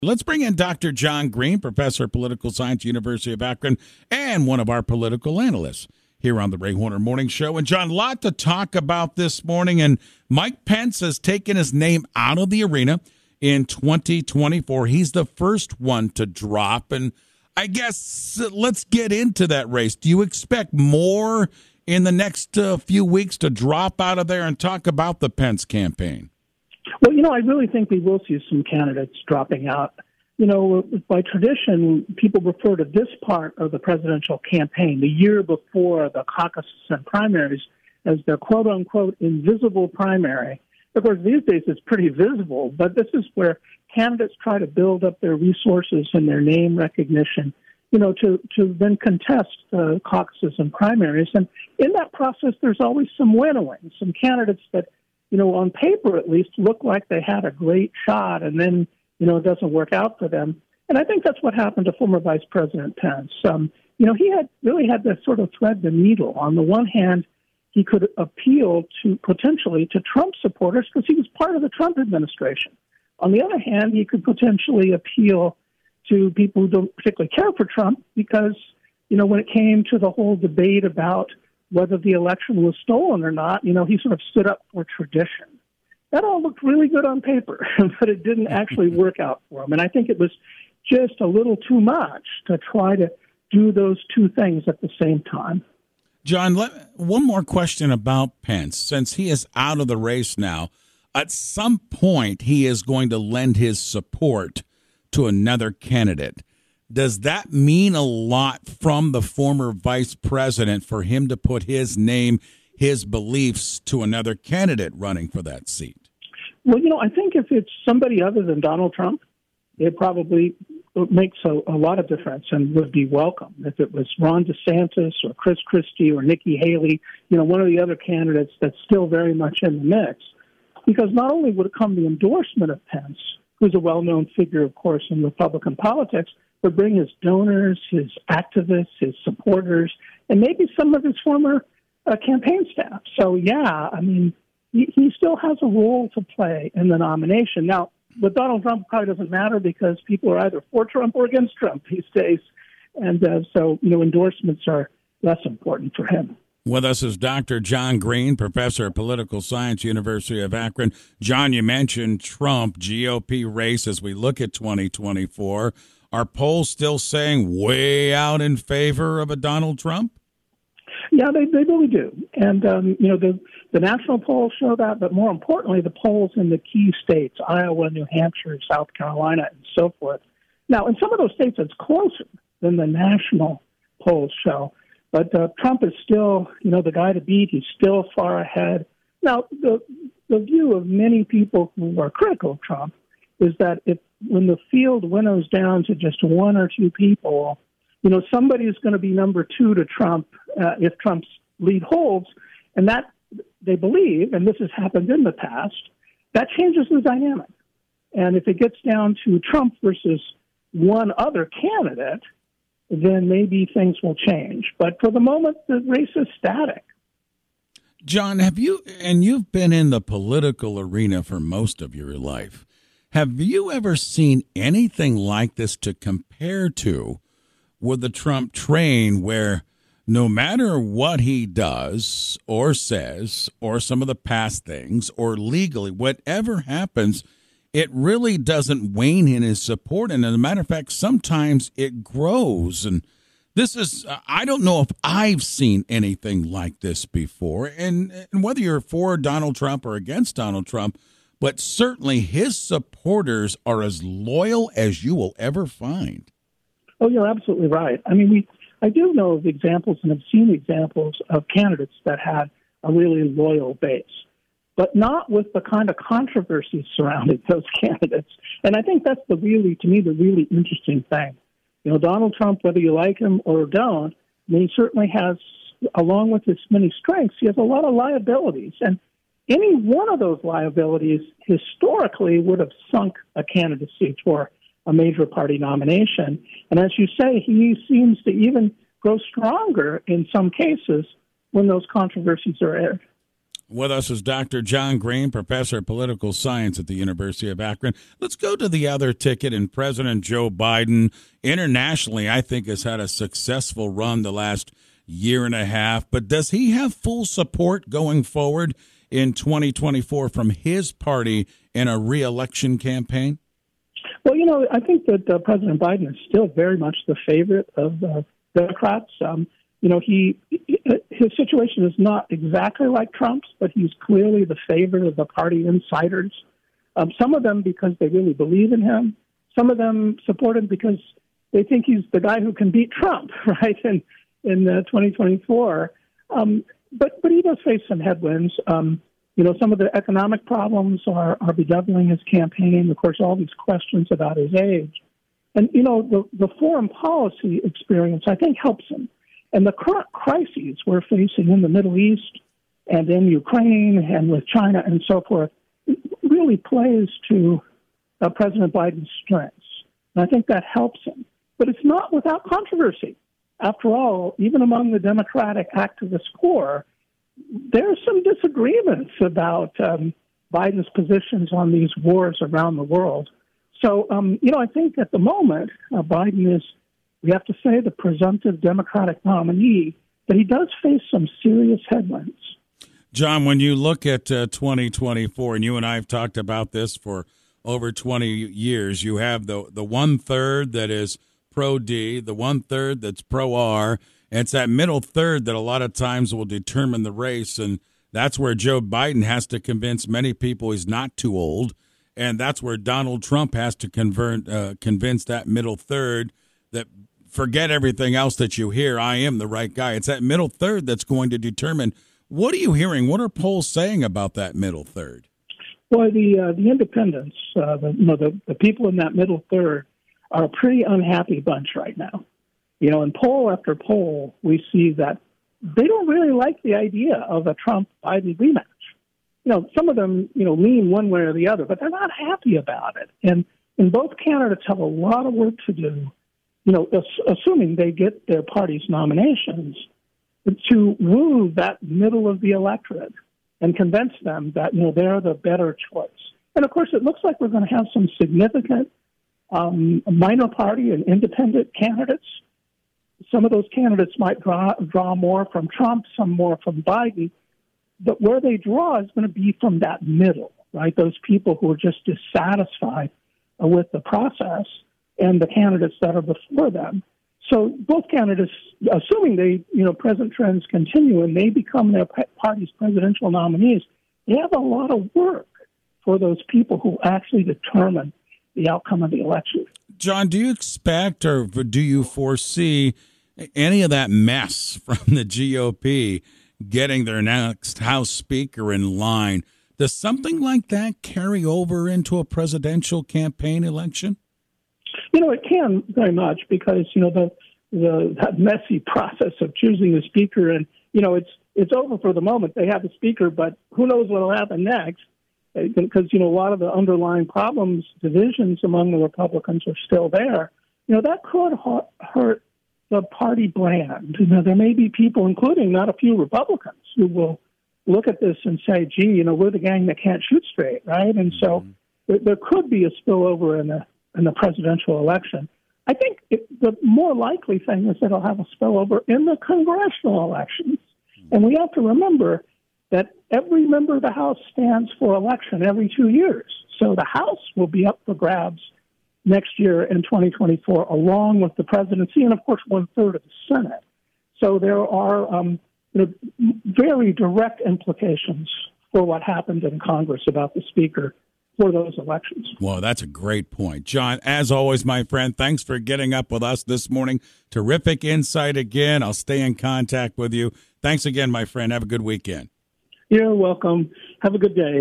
Let's bring in Dr. John Green, professor of political science, University of Akron, and one of our political analysts here on the Ray Horner Morning Show. And John, a lot to talk about this morning. And Mike Pence has taken his name out of the arena in 2024. He's the first one to drop. And I guess let's get into that race. Do you expect more in the next few weeks to drop out of there and talk about the Pence campaign? Well, I really think we will see some candidates dropping out. By tradition, people refer to this part of the presidential campaign, the year before the caucuses and primaries, as the quote-unquote invisible primary. Of course, these days it's pretty visible, but this is where candidates try to build up their resources and their name recognition, to then contest caucuses and primaries. And in that process, there's always some winnowing, some candidates that on paper at least, look like they had a great shot, and then, it doesn't work out for them. And I think that's what happened to former Vice President Pence. He had really had to sort of thread the needle. On the one hand, he could appeal potentially to Trump supporters because he was part of the Trump administration. On the other hand, he could potentially appeal to people who don't particularly care for Trump because, when it came to the whole debate about whether the election was stolen or not, he sort of stood up for tradition. That all looked really good on paper, but it didn't actually work out for him. And I think it was just a little too much to try to do those two things at the same time. John, one more question about Pence. Since he is out of the race now, at some point he is going to lend his support to another candidate. Does that mean a lot from the former vice president for him to put his name, his beliefs to another candidate running for that seat? Well, I think if it's somebody other than Donald Trump, it probably makes a lot of difference and would be welcome. If it was Ron DeSantis or Chris Christie or Nikki Haley, one of the other candidates that's still very much in the mix, because not only would it come the endorsement of Pence, who's a well-known figure, of course, in Republican politics, but bring his donors, his activists, his supporters, and maybe some of his former campaign staff. So, he still has a role to play in the nomination. Now, with Donald Trump, it probably doesn't matter because people are either for Trump or against Trump these days. And so endorsements are less important for him. With us is Dr. John Green, professor of political science, University of Akron. John, you mentioned Trump, GOP race as we look at 2024. Are polls still saying way out in favor of a Donald Trump? Yeah, they really do. And, the national polls show that, but more importantly, the polls in the key states, Iowa, New Hampshire, South Carolina, and so forth. Now, in some of those states, it's closer than the national polls show. But Trump is still, the guy to beat. He's still far ahead. Now, the view of many people who are critical of Trump is that when the field winnows down to just one or two people, somebody is going to be number two to Trump if Trump's lead holds. And that, they believe, and this has happened in the past, that changes the dynamic. And if it gets down to Trump versus one other candidate, then maybe things will change. But for the moment, the race is static. John, you've been in the political arena for most of your life. Have you ever seen anything like this to compare to with the Trump train, where no matter what he does or says or some of the past things or legally, whatever happens, it really doesn't wane in his support. And as a matter of fact, sometimes it grows. And this is, I don't know if I've seen anything like this before. And whether you're for Donald Trump or against Donald Trump, but certainly his supporters are as loyal as you will ever find. Oh, you're absolutely right. I do know of examples and have seen examples of candidates that had a really loyal base, but not with the kind of controversy surrounding those candidates. And I think that's to me, the really interesting thing. Donald Trump, whether you like him or don't, he certainly has, along with his many strengths, he has a lot of liabilities. And any one of those liabilities historically would have sunk a candidacy for a major party nomination. And as you say, he seems to even grow stronger in some cases when those controversies are aired. With us is Dr. John Green, professor of political science at the University of Akron. Let's go to the other ticket, and President Joe Biden, internationally, I think, has had a successful run the last year and a half. But does he have full support going forward in 2024 from his party in a re-election campaign? Well, I think that President Biden is still very much the favorite of the Democrats. His situation is not exactly like Trump's, but he's clearly the favorite of the party insiders. Some of them because they really believe in him. Some of them support him because they think he's the guy who can beat Trump, right, in 2024. But he does face some headwinds. Some of the economic problems are bedeviling his campaign. Of course, all these questions about his age. And, the foreign policy experience, I think, helps him. And the current crises we're facing in the Middle East and in Ukraine and with China and so forth really plays to President Biden's strengths. And I think that helps him. But it's not without controversy. After all, even among the Democratic activist core, there's some disagreements about Biden's positions on these wars around the world. So, I think at the moment, Biden is, we have to say, the presumptive Democratic nominee, but he does face some serious headwinds. John, when you look at 2024, and you and I have talked about this for over 20 years, you have the 1/3 that is pro-D, the 1/3 that's pro-R, and it's that middle third that a lot of times will determine the race, and that's where Joe Biden has to convince many people he's not too old, and that's where Donald Trump has to convince that middle third that forget everything else that you hear, I am the right guy. It's that middle third that's going to determine. What are you hearing? What are polls saying about that middle third? Well, the independents, the people in that middle third are a pretty unhappy bunch right now. In poll after poll, we see that they don't really like the idea of a Trump-Biden rematch. Some of them, lean one way or the other, but they're not happy about it. And both candidates have a lot of work to do, assuming they get their party's nominations, to woo that middle of the electorate and convince them that, they're the better choice. And, of course, it looks like we're going to have some significant minor party and independent candidates. Some of those candidates might draw more from Trump, some more from Biden. But where they draw is going to be from that middle, right? Those people who are just dissatisfied with the process and the candidates that are before them. So both candidates, assuming present trends continue and they become their party's presidential nominees, they have a lot of work for those people who actually determine the outcome of the election. John, do you expect or do you foresee any of that mess from the GOP getting their next House Speaker in line? Does something like that carry over into a presidential campaign election? It can very much because, that messy process of choosing a speaker and, it's over for the moment. They have a speaker, but who knows what will happen next? Because, a lot of the underlying problems, divisions among the Republicans are still there. That could hurt the party brand. There may be people, including not a few Republicans, who will look at this and say, gee, we're the gang that can't shoot straight, right? And so there could be a spillover in the presidential election. I think the more likely thing is that it'll have a spillover in the congressional elections. And we have to remember that every member of the House stands for election every 2 years. So the House will be up for grabs next year in 2024, along with the presidency and, of course, 1/3 of the Senate. So there are very direct implications for what happened in Congress about the speaker for those elections. Well, that's a great point. John, as always, my friend, thanks for getting up with us this morning. Terrific insight again. I'll stay in contact with you. Thanks again, my friend. Have a good weekend. You're welcome. Have a good day.